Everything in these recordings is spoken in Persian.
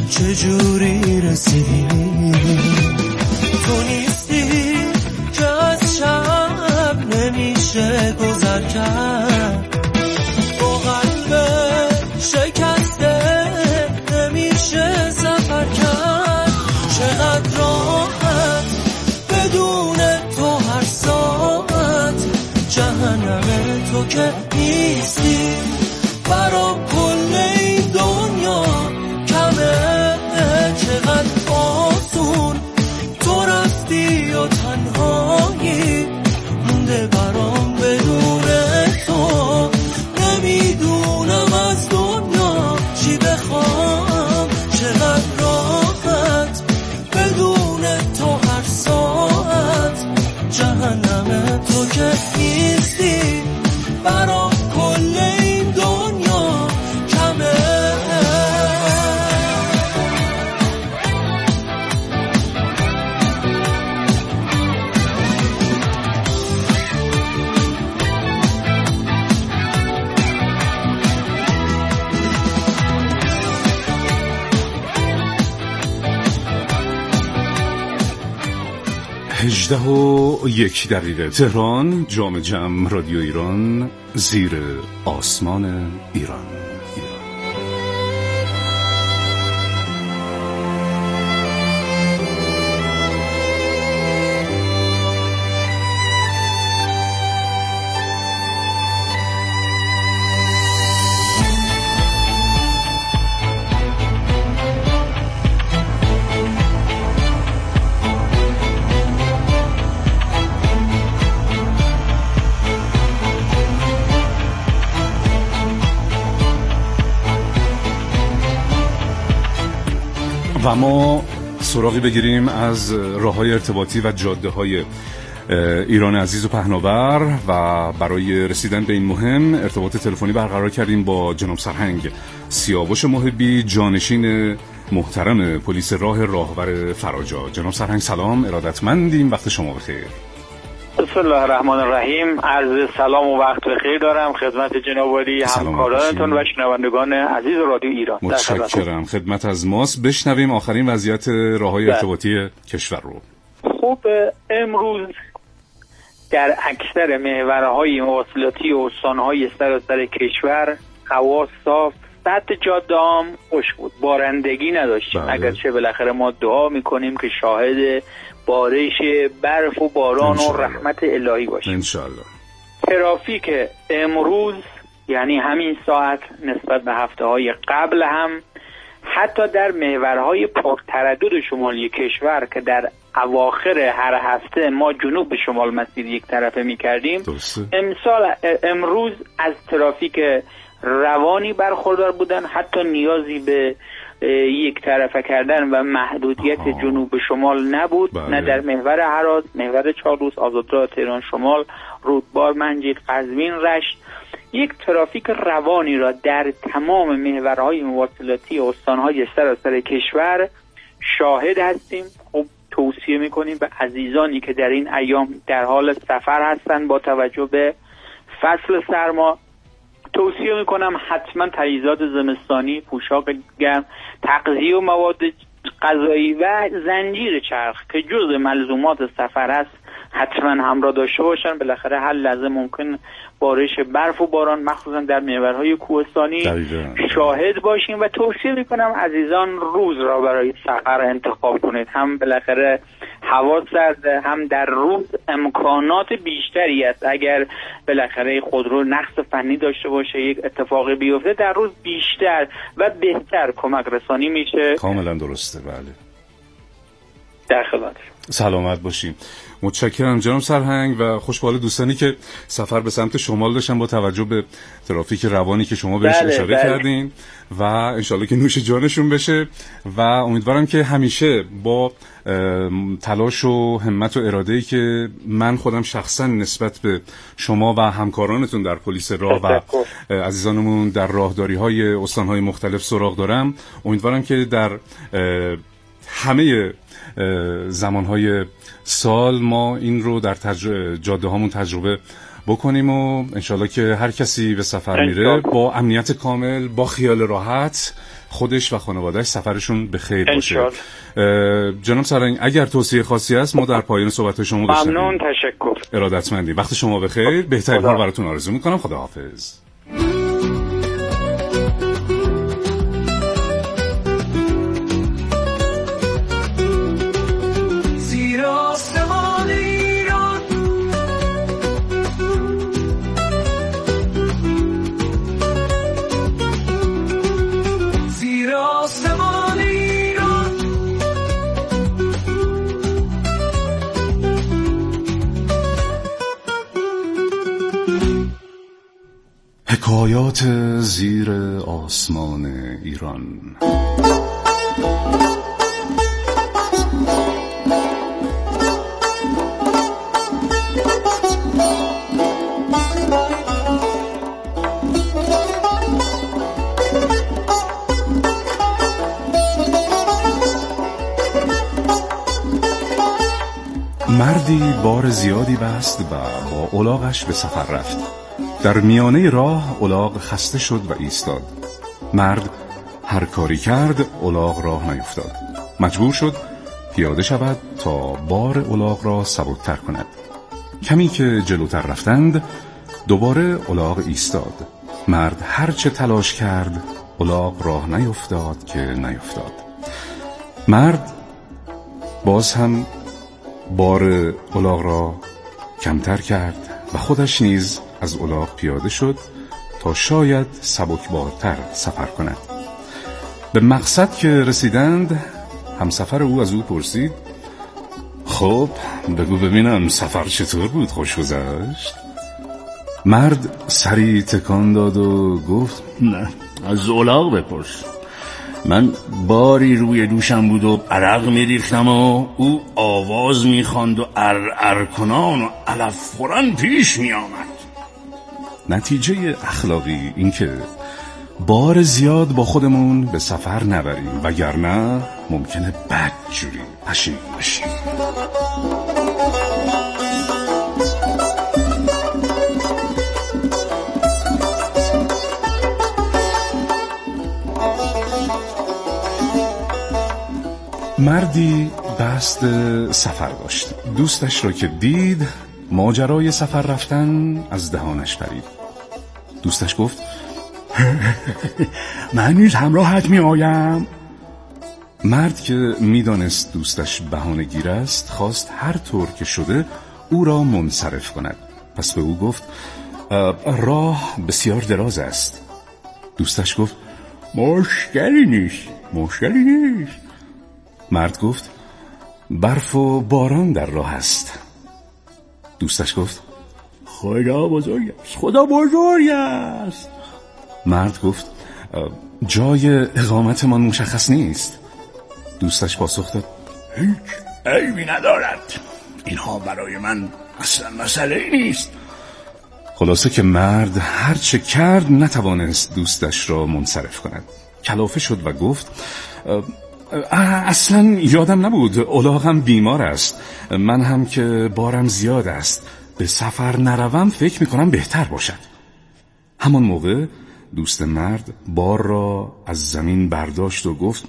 چجوری رسیدی؟ تو نیستی که از شب نمیشه گذر کرد، با قلب شکسته نمیشه سفر کرد. چقدر راحت بدون تو هر ساعت، جهنم تو که نیستی برا کل این دنیا کمه. چقدر آسون تو رفتی و تنهایی مونده برام بدون تو. نمیدونم از دنیا چی بخوام، چقدر راحت بدون تو هر ساعت، جهنم تو که نیستی برام کل این دنیا کمه. 18:01 تهران، جام جم رادیو ایران، زیر آسمان ایران. و ما سراغی بگیریم از راه‌های ارتباطی و جاده‌های ایران عزیز و پهناور و برای رسیدن به این مهم ارتباط تلفنی برقرار کردیم با جناب سرهنگ سیاوش محبی، جانشین محترم پلیس راهور فراجا. جناب سرهنگ سلام، ارادتمندیم، وقت شما بخیر. بسم الله الرحمن الرحیم. عرض سلام و وقت بخیر دارم خدمت جناب عالی، همکارانتون و شنوندگان عزیز رادیو ایران. متشکرم. خدمت از ماست. بشنویم آخرین وضعیت راه‌های ارتباطی کشور رو. خب امروز در اکثر محورهای مواصلاتی و استان‌های سراسر کشور هوا صاف، سطح جاده‌ام خشک بود، بارندگی نداشتیم. اگرچه بالاخره ما دعا می‌کنیم که شاهد بارش برف و باران و رحمت الهی باشیم انشالله. ترافیک امروز یعنی همین ساعت نسبت به هفته‌های قبل هم حتی در محورهای پرتردد شمالی کشور که در اواخر هر هفته ما جنوب به شمال مسیر یک طرفه می‌کردیم، امروز از ترافیک روانی برخوردار بودن، حتی نیازی به یک طرفه کردن و محدودیت جنوب به شمال نبود. نه در محور هرات، محور چالوس، آزادراه تهران شمال، رودبار، منجیل، قزوین، رشت یک ترافیک روانی را در تمام محورهای مواصلاتی استانهای سراسر کشور شاهد هستیم. خب توصیه میکنیم به عزیزانی که در این ایام در حال سفر هستند با توجه به فصل سرما، توصیه میکنم حتما تجهیزات زمستانی، پوشاک گرم، تغذیه و مواد غذایی و زنجیر چرخ که جزء ملزومات سفر است حتما همراه داشته باشن. بالاخره هر لحظه ممکن بارش برف و باران مخصوصا در محورهای کوهستانی شاهد باشیم و توصیه میکنم عزیزان روز را برای سفر انتخاب کنید. هم بالاخره هوا سرده، هم در روز امکانات بیشتری است. اگر بالاخره خودرو نقص فنی داشته باشه، یک اتفاقی بیفته، در روز بیشتر و بهتر کمک رسانی میشه. کاملا درسته. بله، در خدمت. سلامت باشیم. متشکرم جناب سرهنگ و خوشبال دوستانی که سفر به سمت شمال داشتن با توجه به ترافیک روانی که شما بهش اشاره کردین و انشالله که نوش جانشون بشه و امیدوارم که همیشه با تلاش و همت و اراده‌ای که من خودم شخصا نسبت به شما و همکارانتون در پلیس راه و عزیزانمون در راهداری‌های استان‌های مختلف سراغ دارم، امیدوارم که در همه زمانهای سال ما این رو در جاده هامون تجربه بکنیم و انشالله که هر کسی به سفر میره با امنیت کامل، با خیال راحت خودش و خانواده‌اش سفرشون به خیر باشه. جناب سرهنگ اگر توصیه خاصی هست ما در پایان صحبت شما بشنویم. ممنون، تشکر. ارادتمندی. وقت شما بخیر. بهترین ها براتون آرزو میکنم. خداحافظ. حکایات زیر آسمان ایران. مردی بار زیادی بست و با الاغش به سفر رفت. در میانه راه الاغ خسته شد و ایستاد. مرد هر کاری کرد الاغ راه نیفتاد. مجبور شد پیاده شود تا بار الاغ را سبکتر کند. کمی که جلوتر رفتند دوباره الاغ ایستاد. مرد هر چه تلاش کرد الاغ راه نیفتاد که نیفتاد. مرد باز هم بار الاغ را کمتر کرد و خودش نیز از الاغ پیاده شد تا شاید سبکبارتر سفر کند. به مقصد که رسیدند همسفر او از او پرسید: خب بگو ببینم سفر چطور بود؟ خوش گذشت؟ مرد سری تکان داد و گفت: نه، از الاغ بپرس. من باری روی دوشم بود و عرق میریختم و او آواز میخواند و ار کنان و علف خوران پیش میآمد. نتیجه اخلاقی این که بار زیاد با خودمون به سفر نبریم وگرنه ممکنه بدجوری پشیمون بشیم. مردی قصد سفر داشت. دوستش را که دید ماجرای سفر رفتن از دهانش پرید. دوستش گفت: من نیز همراهت می آیم. مرد که میدانست دوستش بهانه‌گیر است خواست هر طور که شده او را منصرف کند. پس به او گفت: راه بسیار دراز است. دوستش گفت: مشکلی نیست. مرد گفت: برف و باران در راه است. دوستش گفت: خدا بزرگ است. مرد گفت: جای اقامتمان مشخص نیست. دوستش پاسخ داد: هیچ عیبی ندارد، اینها برای من اصلا مسئله نیست. خلاصه که مرد هر چه کرد نتوانست دوستش را منصرف کند. کلافه شد و گفت: اصلا یادم نبود، الاغم بیمار است، من هم که بارم زیاد است، به سفر نروم فکر میکنم بهتر باشد. همان موقع دوست مرد بار را از زمین برداشت و گفت: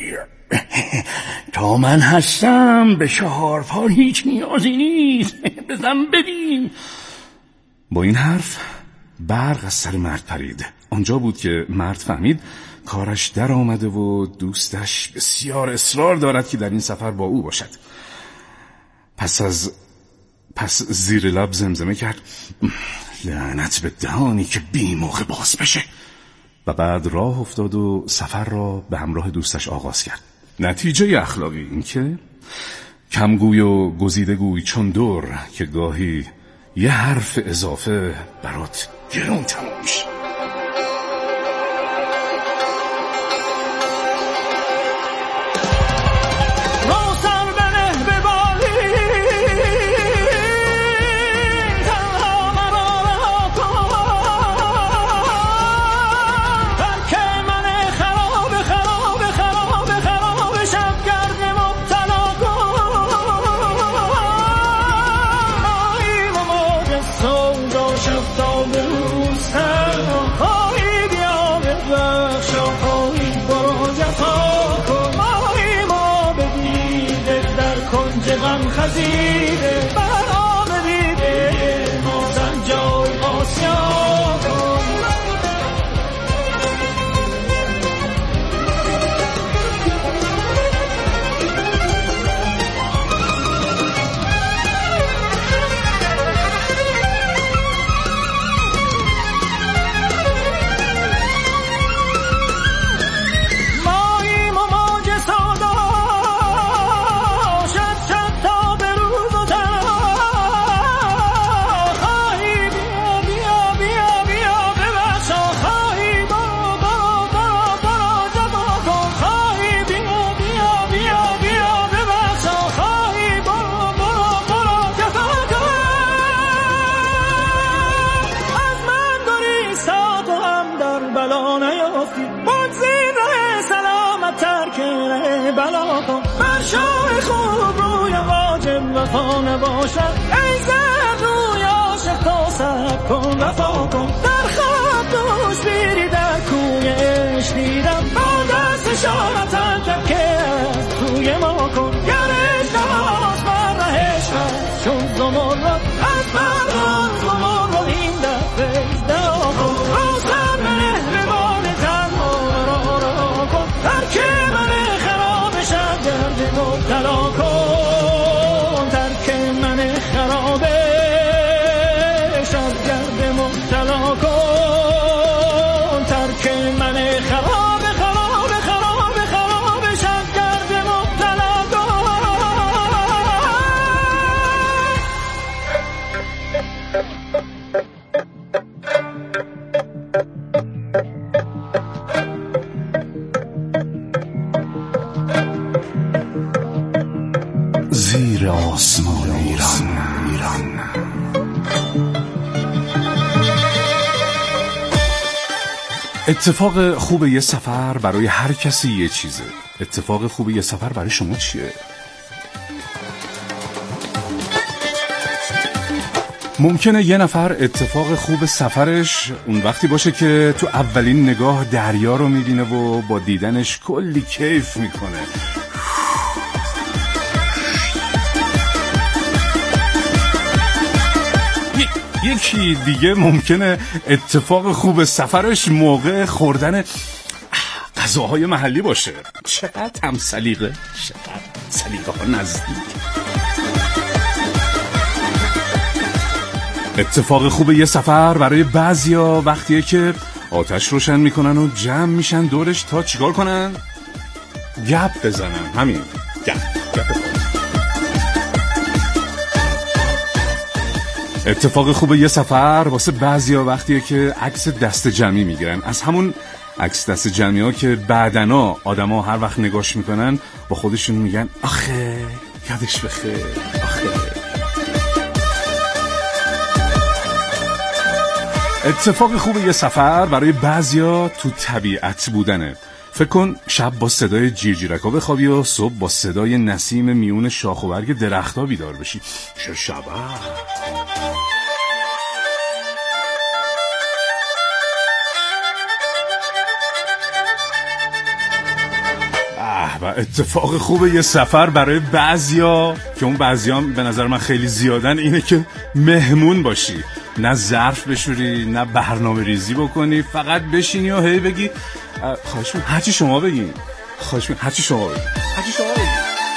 تا من هستم، به 4 پا هیچ نیازی نیست، بزن ببین. با این حرف برق از سر مرد پرید. آنجا بود که مرد فهمید کارش در آمده و دوستش بسیار اصرار دارد که در این سفر با او باشد. پس زیر لب زمزمه کرد: لعنت به دهانی که بی موقع باز بشه. و بعد راه افتاد و سفر را به همراه دوستش آغاز کرد. نتیجه اخلاقی این که کمگوی و گزیده گوی چون دور، که گاهی یه حرف اضافه برات گرون تمام میشه. بلا کن، بر شاه خوب روی واجب وفا نباشد، ای زد روی عاشق تا سب کن وفا کن. در خواب دوش بیری در کوی عشق دیدم، با دست شارتن تکه از توی ما کن. گر اجتماس بر ره عشق چون زمرد، از بردان زمرد این دفعه دعا کن. روزن منه روان تنها را کن، ترک من خراب شد درد مبتلا کن. ترک من خراب شد درد مبتلا کن. ترک من خراب خراب خراب خراب شد درد مبتلا کن. زیر آسمان ایران. اتفاق خوب یه سفر برای هر کسی یه چیزه. اتفاق خوب یه سفر برای شما چیه؟ ممکنه یه نفر اتفاق خوب سفرش اون وقتی باشه که تو اولین نگاه دریا رو میبینه و با دیدنش کلی کیف میکنه. یکی دیگه ممکنه اتفاق خوب سفرش موقع خوردن غذاهای محلی باشه. چقدر هم سلیقه، چقدر سلیقه ها نزدیک. اتفاق خوب یه سفر برای بعضیا وقتیه که آتش روشن میکنن و جمع میشن دورش تا چیکار کنن؟ گپ بزنن. همین گپ. اتفاق خوب یه سفر واسه بعضیا وقتیه که عکس دست جمعی میگیرن. از همون عکس دست جمعی ها که بعدنا آدم ها هر وقت نگاش میکنن با خودشون میگن آخه یادش بخیر. آخه اتفاق خوب یه سفر برای بعضیا تو طبیعت بودنه. فکر کن شب با صدای جیرجیرکا بخوابی و صبح با صدای نسیم میون شاخ و برگ درخت‌ها بیدار بشی. چه شبه. و اتفاق خوب یه سفر برای بعضیا که اون بعضیا به نظر من خیلی زیادن اینه که مهمون باشی. نه ظرف بشوری، نه برنامه ریزی بکنی، فقط بشینی و هی بگی خواهش می‌کنم هرچی شما بگین. خواهش می‌کنم هرچی شما بگین. هرچی شما بگین.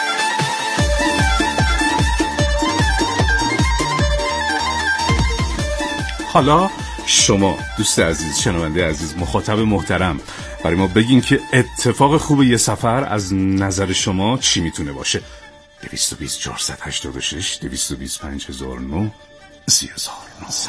حالا شما دوست عزیز، شنونده عزیز، مخاطب محترم، برای ما بگین که اتفاق خوب یه سفر از نظر شما چی میتونه باشه؟ 220 486 225 1009 30900.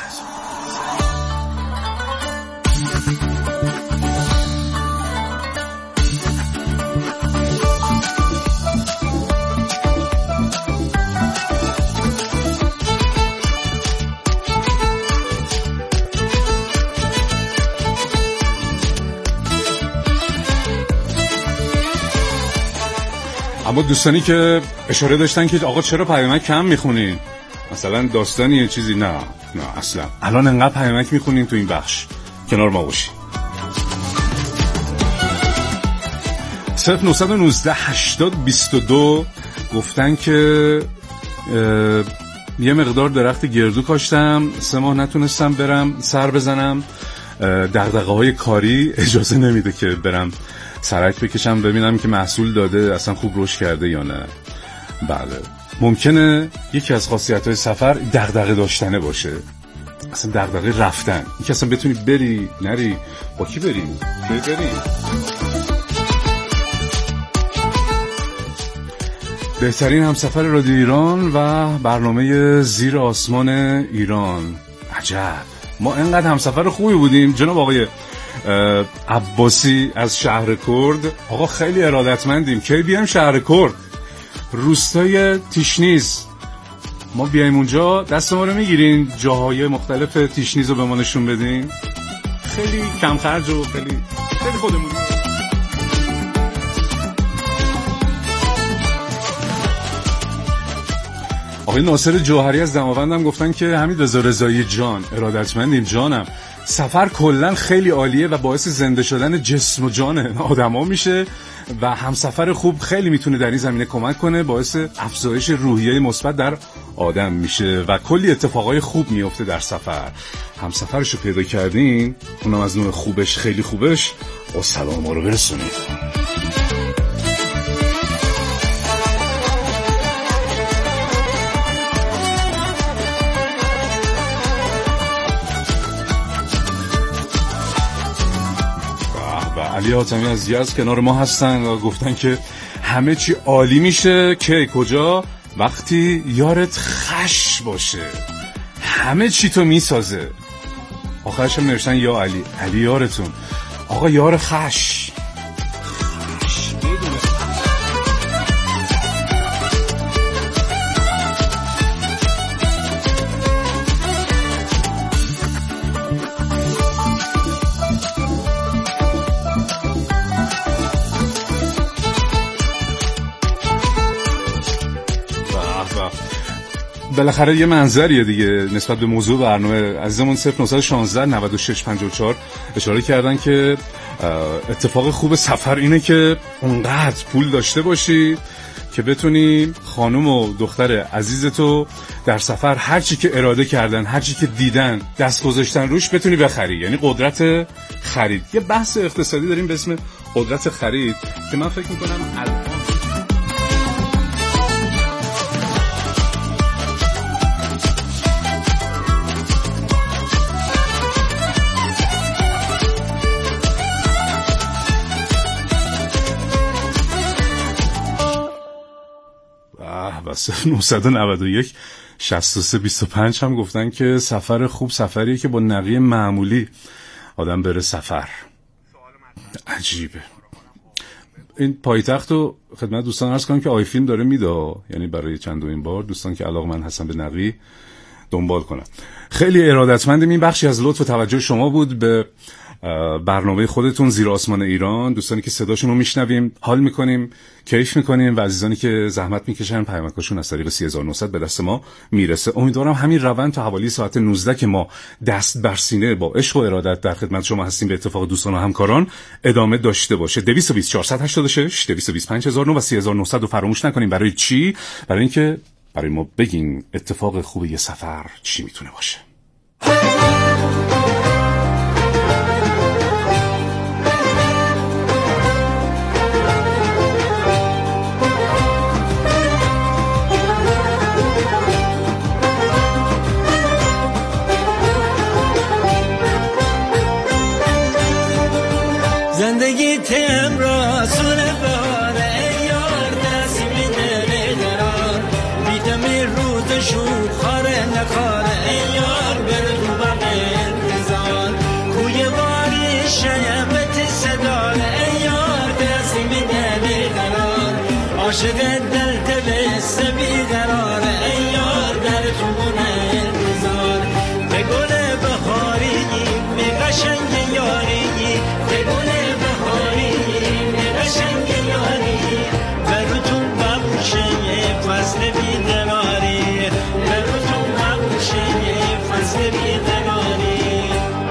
اما دوستانی که اشاره داشتن که آقا چرا پیامک کم میخونین؟ مثلا داستانی چیزی؟ نه اصلا. الان انقدر پیامک میخونین تو این بخش، کنار ما باشی. 0919 80 22 گفتن که یه مقدار درخت گردو کاشتم، 3 ماه نتونستم برم سر بزنم، دغدغه‌های کاری اجازه نمیده که برم سرک بکشم ببینم که محصول داده، اصلا خوب رشد کرده یا نه. بله، ممکنه یکی از خاصیت‌های سفر دغدغه داشتنه باشه، اصلا دغدغه رفتن، اینکه اصلا بتونی بری نری، با کی بری. بهترین همسفر رادیو ایران و برنامه زیر آسمان ایران. عجب، ما اینقدر همسفر خوبی بودیم. جناب آقای عباسی از شهر کرد، آقا خیلی ارادتمندیم. کی بیایم شهر کرد؟ روستای تیشنیز. ما بیایم اونجا دست ما رو میگیرین، جاهای مختلف تیشنیز رو به ما نشون بدین. خیلی کم خرج و خیلی خودمونی. آقای ناصر جوهری از دماوند هم گفتن که همین رضا رضایی جان، ارادتمندیم جانم، سفر کلن خیلی عالیه و باعث زنده شدن جسم و جان آدما میشه و همسفر خوب خیلی میتونه در این زمینه کمک کنه، باعث افزایش روحیه مثبت در آدم میشه و کلی اتفاقای خوب میفته در سفر. همسفرشو پیدا کردین، اونم از نوع خوبش، خیلی خوبش، با سلام ما رو برسونید. علی حاتمی از یزد کنار ما هستن و گفتن که همه چی عالی میشه که کجا؟ وقتی یارت خش باشه، همه چی تو میسازه. آخرش هم نوشتن یا علی یارتون، آقا یار خش. بالاخره یه منظریه دیگه نسبت به موضوع برنامه. عزیزمون 0916 96 54 اشاره کردن که اتفاق خوب سفر اینه که اونقدر پول داشته باشی که بتونی خانم و دختر عزیزتو در سفر هر چی که اراده کردن، هر چی که دیدن، دست گذاشتن روش بتونی بخری، یعنی قدرت خرید. یه بحث اقتصادی داریم به اسم قدرت خرید که من فکر میکنم الان و 991 63 25 هم گفتن که سفر خوب سفریه که با نقیه معمولی آدم بره سفر. عجیبه. این پایتخت رو خدمت دوستان عرض کنم که آی فیلم داره میده، یعنی برای چندمین بار دوستان که علاقه‌مند هستن به نقی دنبال کنن. خیلی ارادتمندم. این بخشی از لطف و توجه شما بود به برنامه خودتون زیر آسمان ایران. دوستانی که صداشون رو میشنویم حال میکنیم، کیف میکنیم و عزیزانی که زحمت میکشن پیامکاشون از طریق 3900 به دست ما میرسه. امیدوارم همین روند تا حوالی ساعت 19 که ما دست بر سینه با عشق و ارادت در خدمت شما هستیم به اتفاق دوستان و همکاران ادامه داشته باشه. 220 486 225 009 و 3900 رو فراموش نکنیم. برای چی؟ برای اینکه برای ما بگین اتفاق خوب یه سفر چی میتونه باشه. زندگی تیم را سونه باره یار دستی میده درار بیدمی روز شور خاره نکاره یار بر رو بم انتظار کوی باری شیبت صداره یار دستی میده درار عاشق دل دلست بیقراره یار در تو انتظار به گل بخاری می قشنگ یاری به گل فصل بیدراری براتون مبوشه فصل بیدراری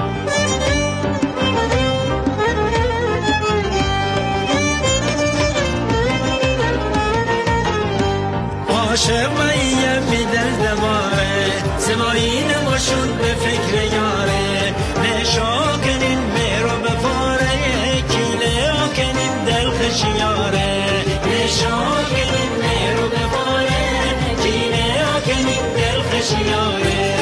عاشق مایه بیدر دواره زمایی نماشون به فکر یاره نشا کنین میرو بفاره کیله کنین دل خشیاره نشا کنین میرو بفاره کیله کنین دل خشیاره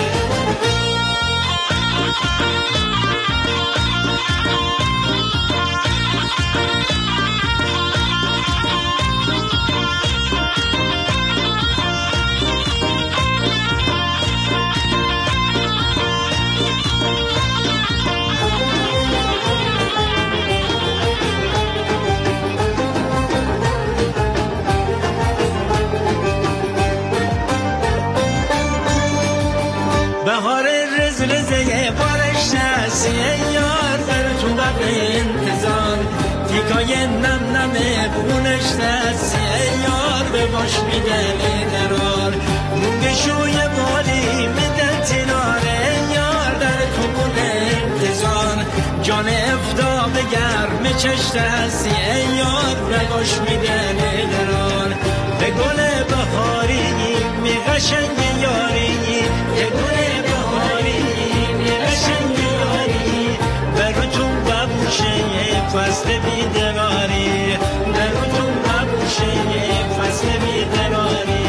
بهار رز رزه بارش نسی یار بر تو قبل انتظار تیکای نم نمه بونش نسی یار به باش میده درار مونگه بشوی مالی میدن تناره یار در کمون انتظار جان افدا بگرم چشت هستی یار نگاش میدن قرار به گل بهاری می قشنگ یاری یه گل بهاری می قشنگ یاری براتون ببوشه فصل بیدراری براتون ببوشه فصل بیدراری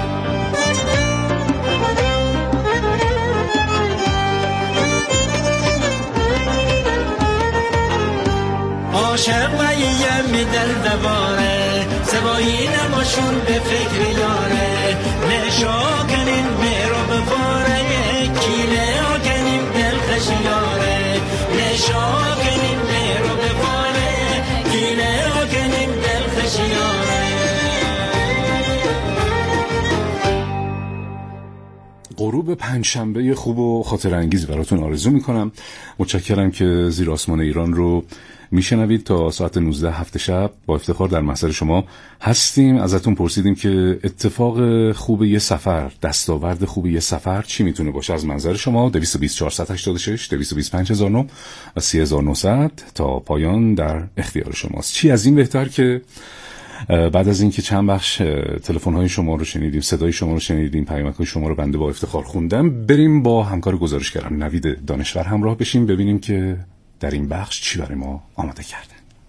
عاشق و یه میدل دواره سبایی نماشون به فکر یاره نشاکنین میرو بفاره کیله آکنین دلخش یاره نشاکنین میرو بفاره کیله آکنین دلخش یاره. غروب پنجشنبه خوب و خاطر انگیز براتون آرزو میکنم. متشکرم که زیر آسمان ایران رو میشنوید. تا ساعت 19 هفت شب با افتخار در محضر شما هستیم. ازتون پرسیدیم که اتفاق خوب یه سفر، دستاورد خوب یه سفر چی میتونه باشه از منظر شما؟ 224 486 225 1009 و 3900 تا پایان در اختیار شماست. چی از این بهتر که بعد از اینکه چند بخش تلفن‌های شما رو شنیدیم، صدای شما رو شنیدیم، پیامک‌های شما رو بنده با افتخار خوندم، بریم با همکار گزارشگرم نوید دانشور همراه بشیم ببینیم که در این بخش چی برای ما آماده کرده.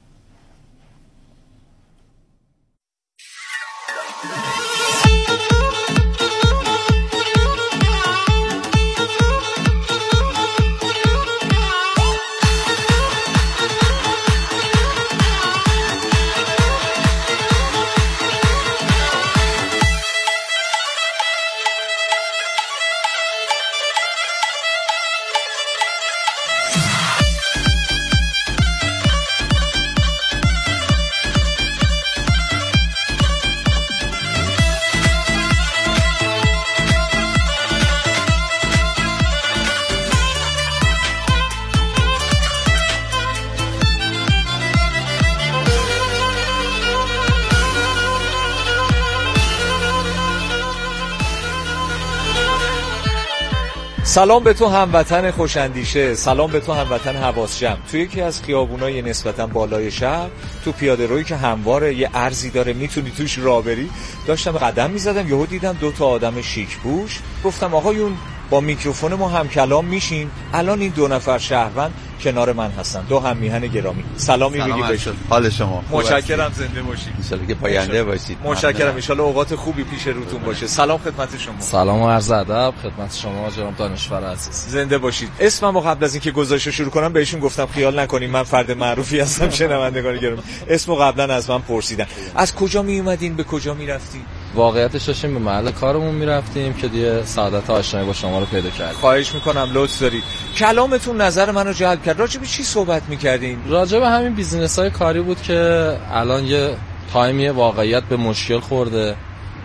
سلام به تو هموطن خوش‌اندیشه، سلام به تو هموطن حواس جمع. توی یکی از خیابونای نسبتاً بالای شهر، تو پیاده رویی که همواره یه ارزی داره میتونی توش راه بری، داشتم قدم میزدم، یهو دیدم 2 تا آدم شیک پوش. گفتم آقایون با میکروفون ما هم کلام میشین. الان این 2 نفر شهروند کنار من هستن، 2 هم میهن گرامی. سلامی میگی بهشون. حال شما؟ متشکرم، زنده باشید. ان شاءالله که پاینده باشید. متشکرم، ان شاءالله اوقات خوبی پیش روتون باشه. سلام خدمت شما. سلام و عرض ادب خدمت شما جناب دانشور عزیز. زنده باشید. اسممو قبل از اینکه گزارش شروع کنم بهشون گفتم خیال نکنین من فرد معروفی هستم. شنوندگان گرامی، اسمو قبلا از من پرسیدن. از کجا می اومدین به کجا میرفتین؟ واقعیتش داشتیم به محل کارمون میرفتیم که دیگه سعادت آشنایی با شما رو پیدا کردیم. خواهش میکنم، لطف دارید. کلامتون نظر منو جلب کرد. راجع به چی صحبت میکردین؟ راجع به همین بیزینس‌های کاری بود که الان یه تایمی واقعیت به مشکل خورده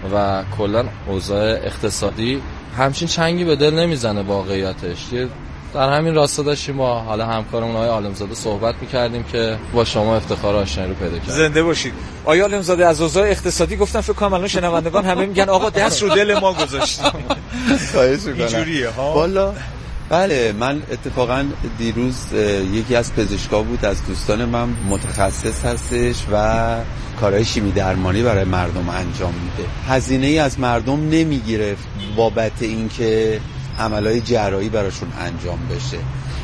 و کلا اوضاع اقتصادی همچین چنگی به دل نمیزنه. واقعیتش در همین راستا داشتیم با حالا همکارمون آقای عالمزاده صحبت می‌کردیم که با شما افتخار آشنایی رو پیدا کردیم. زنده باشید. آقای عالمزاده از اوضاع اقتصادی گفتن، فکر کنم الان شنوندگان همه میگن آقا دست رو دل ما گذاشتیم. خواهش می‌کنم. اینجوریه ها. والا بله، من اتفاقا دیروز یکی از پزشکا بود از دوستان من متخصص هستش و کارهای شیمی درمانی برای مردم انجام میده. هزینه‌ای از مردم نمیگیره بابت اینکه عملهای جراحی براشون انجام بشه.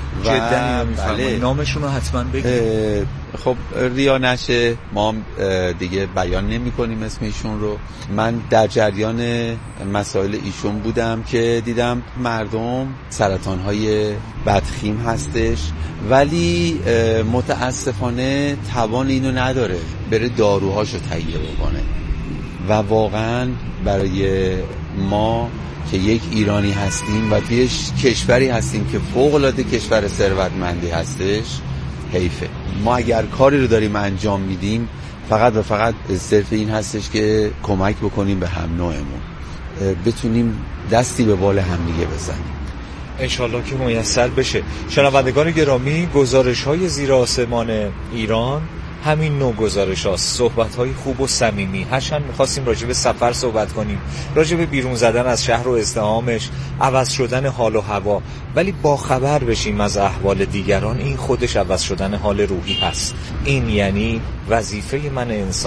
جدا بله. نامشون رو حتما بگید. خب ریا نشه، ما هم دیگه بیان نمی کنیم اسم ایشون رو. من در جریان مسائل ایشون بودم که دیدم مردم سرطانهای بدخیم هستش ولی متاسفانه توان اینو نداره بره داروهاشو تهیه بکنه و واقعا برای ما که یک ایرانی هستیم و توی کشوری هستیم که فوق‌العاده کشور ثروتمندی هستش حیفه. ما اگر کاری رو داریم انجام میدیم فقط و فقط صرف این هستش که کمک بکنیم به هم نوعمون، بتونیم دستی به بال هم دیگه بزنیم. انشالله که میسر بشه. شنوندگان گرامی، گزارش‌های زیر آسمان ایران همین نوع گزارش هاست، صحبت های خوب و صمیمی. هرچند میخواستیم راجع به سفر صحبت کنیم، راجع به بیرون زدن از شهر و ازدحامش، عوض شدن حال و هوا، ولی با خبر بشیم از احوال دیگران، این خودش عوض شدن حال روحی هست. این یعنی وظیفه من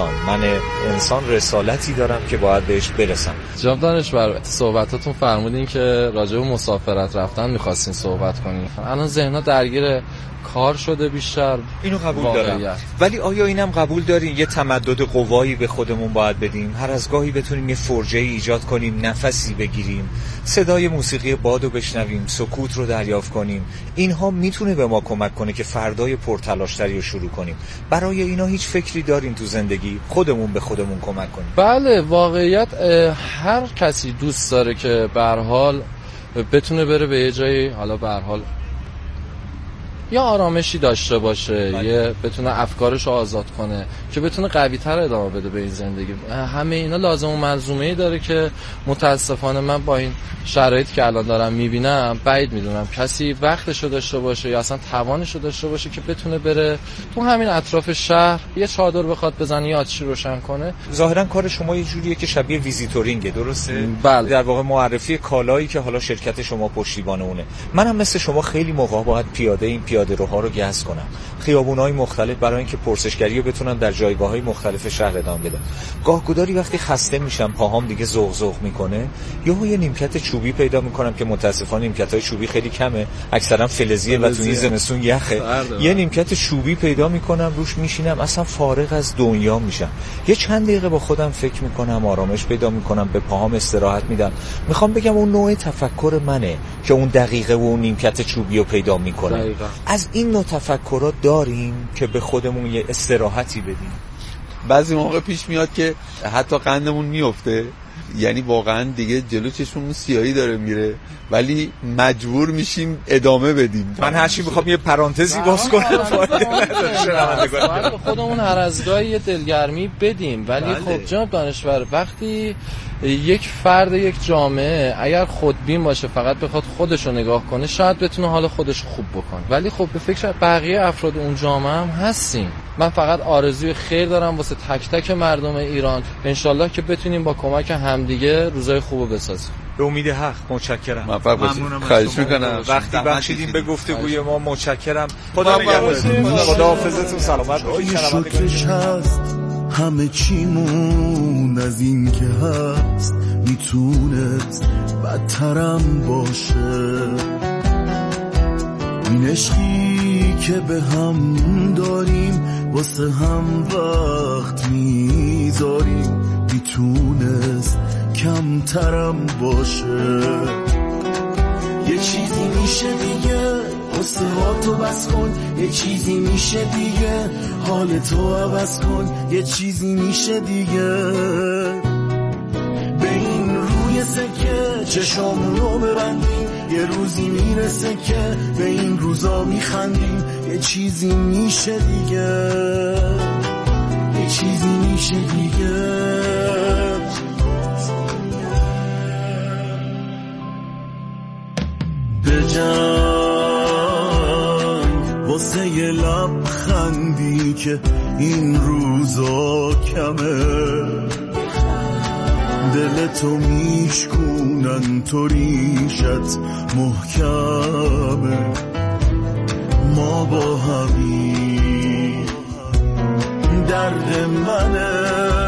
انسان رسالتی دارم که باید بهش برسم. جناب دانشور، صحبتاتون فرمودین که راجع به مسافرت رفتن می‌خواستین صحبت کنین. الان ذهن‌ها درگیر کار شده بیشتر. اینو قبول دارم، ولی آیا اینم قبول دارین یه تمدد قوایی به خودمون باید بدیم؟ هر از گاهی بتونیم یه فرجه‌ای ایجاد کنیم، نفسی بگیریم، صدای موسیقی بادو بشنویم، سکوت رو دریافت کنیم. اینها میتونه به ما کمک کنه که فردای پرتلاش‌تری رو شروع کنیم. برای اینا هیچ فکری دارین تو زندگی خودمون به خودمون کمک کنیم؟ بله، واقعیت هر کسی دوست داره که به هر حال بتونه بره به یه جایی، حالا به هر حال یا آرامشی داشته باشه، یه بتونه افکارش رو آزاد کنه که بتونه قوی‌تر ادامه بده به این زندگی. همه اینا لازم و ملزومه‌ای داره که متاسفانه من با این شرایطی که الان دارم میبینم بعید میدونم کسی وقتشو داشته باشه یا اصلا توانشو داشته باشه که بتونه بره تو همین اطراف شهر یه چادر بخواد بزنه یا آتیشی روشن کنه. ظاهرا کار شما یه جوریه که شبیه ویزیتورینگه، درسته؟ بله. در واقع معرفی کالایی که حالا شرکت شما پشتیبان اونه. منم مثل شما خیلی موقع باید پیاده روها رو گز کنم، خیابون‌های مختلف، برای اینکه پرسشگری رو بتونم در جایگاه‌های مختلف شهر ادامه بدم. گاه‌گداری وقتی خسته میشم، پاهام دیگه زغزغ میکنه، یه نیمکت چوبی پیدا میکنم که متاسفانه نیمکت‌های چوبی خیلی کمه، اکثرا فلزیه و تو زمستون یخه. یه نیمکت چوبی پیدا میکنم، روش میشینم، اصلا فارغ از دنیا میشم. یه چند دقیقه با خودم فکر میکنم، آرامش پیدا میکنم، به پاهام استراحت میدم. میخوام بگم اون نوع تفکر منه که اون دقیقه و اون نیمکت چوبی رو پیدا میکنه. از این نوع تفکرات داریم که به خودمون یه استراحتی بدیم. بعضی موقع پیش میاد که حتی قندمون میفته، یعنی واقعا دیگه جلو چشمون سیاهی داره میره، ولی مجبور میشیم ادامه بدیم. من هرچی میخوام یه پرانتزی باز کنم، فایده نداره. خودمون هر از گاهی یه دلگرمی بدیم، ولی خب جناب دانشور، وقتی یک فرد، یک جامعه اگر خودبین باشه، فقط بخواد خودشو نگاه کنه، شاید بتونه حال خودش خوب بکنه، ولی خب به فکر بقیه افراد اون جامعه هم هستیم. من فقط آرزوی خیر دارم واسه تک تک مردم ایران، انشالله که بتونیم با کمک همدیگه روزای خوبو بسازیم. به امید حق. متشکرم. ممنونم. خواهش میکنم. وقتی بخشیدین به گفتگوی ما، متشکرم. خدا نگهدارتون. خداحافظتون. سلامت باشید. همه چیمون از این که هست میتونست بدترم باشه. این عشقی که به هم داریم واسه هم وقت میذاریم میتونست کمترم باشه. یه چیزی میشه دیگه قصه ها تو بس کن، یه چیزی میشه دیگه حال تو عوض کن، یه چیزی میشه دیگه به این روی سکه چشامون رو ببندیم، یه روزی میرسه که به این روزا میخندیم. یه چیزی میشه دیگه، یه چیزی میشه دیگه. بجنگ واسه یه لبخندی که این روزا کمه، دلتو میشکونن تو ریشت محکمه. ما با همین درد منه